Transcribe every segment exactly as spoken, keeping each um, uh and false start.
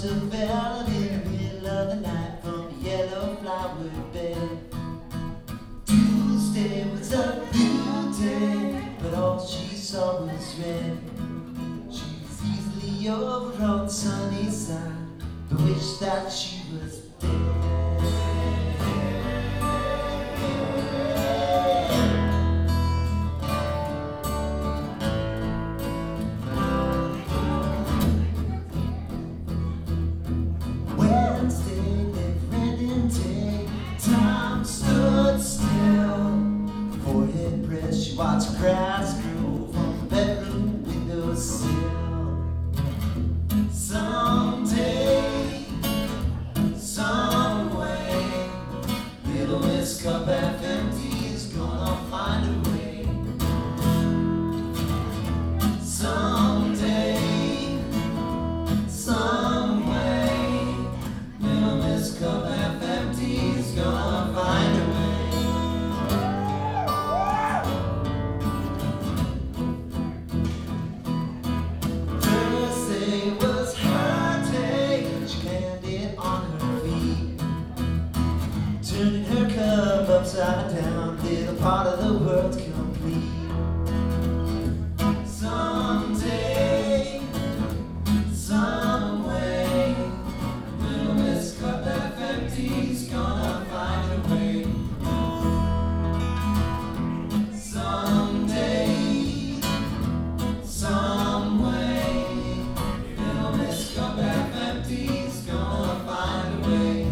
have fell in the middle of the night from a yellow flower bed. Tuesday was a new day, but all she saw was red. She was easily over on the sunny side, but wished that she was dead. She watched grass grow from the bedroom windowsill. Someday, some way, little Miss Cup half empty is gonna find a way. Someday, some way, little Miss Cup half empty is gonna find a way. Turning her cup upside down, little part of the world's complete. Someday, some way, little Miss Cup half empty's gonna find a way. Someday, some way, little Miss Cup half empty's gonna find a way.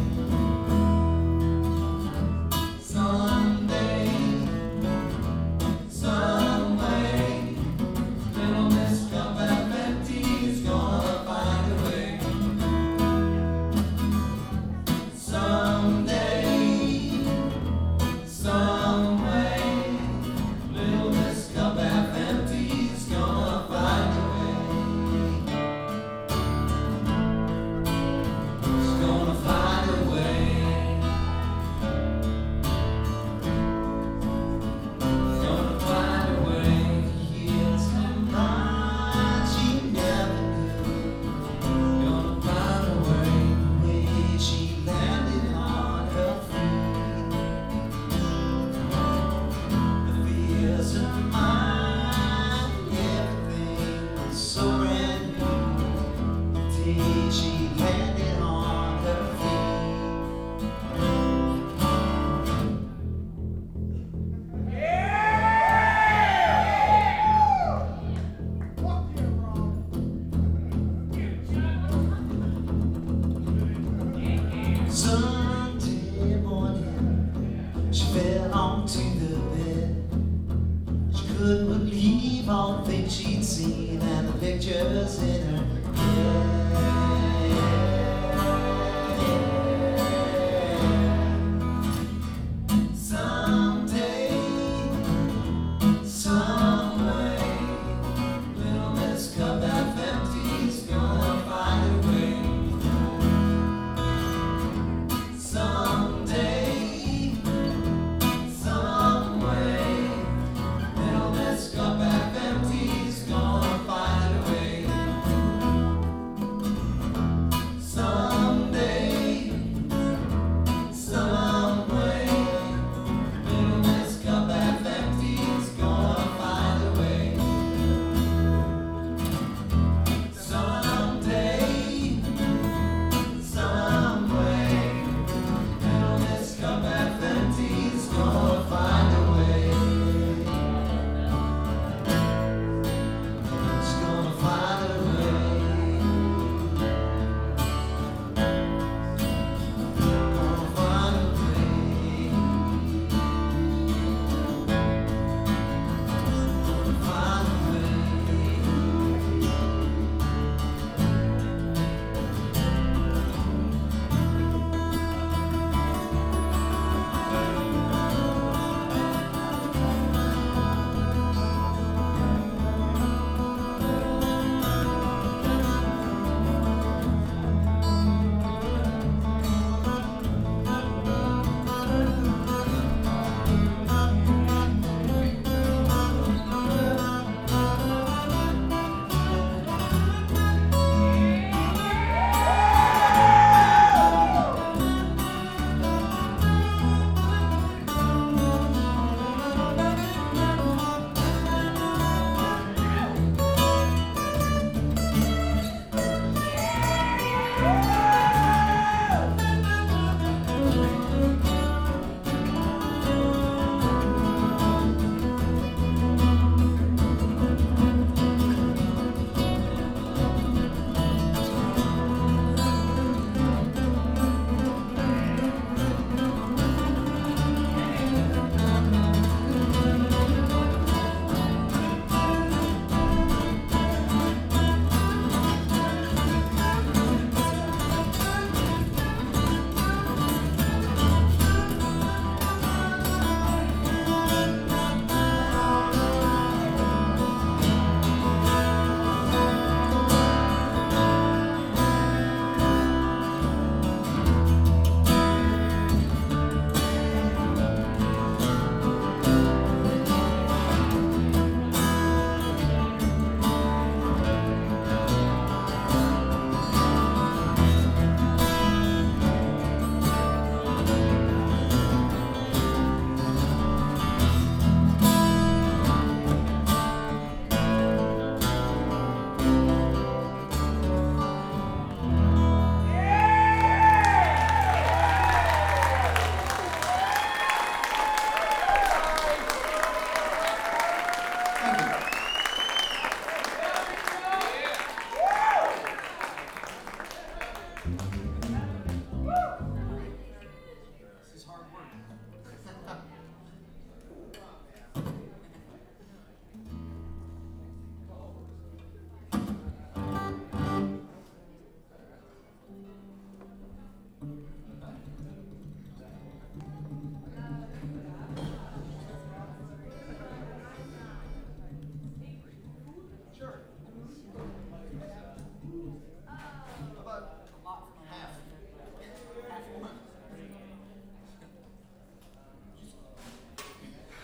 She landed on her feet. Sunday morning, she fell onto the bed. She couldn't believe all the things she'd seen and the pictures in her head.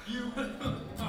You